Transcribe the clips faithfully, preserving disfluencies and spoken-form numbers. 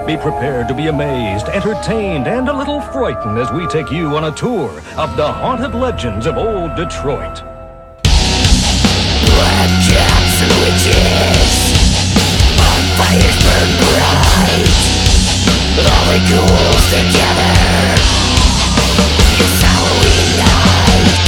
Be prepared to be amazed, entertained, and a little frightened as we take you on a tour of the haunted legends of old Detroit. Black cats and witches, bonfires burn bright, all the ghouls together. It's Halloween night.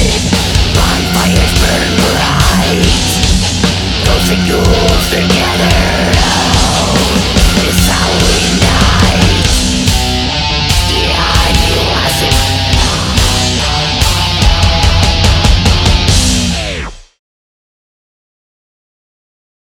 Ghouls together.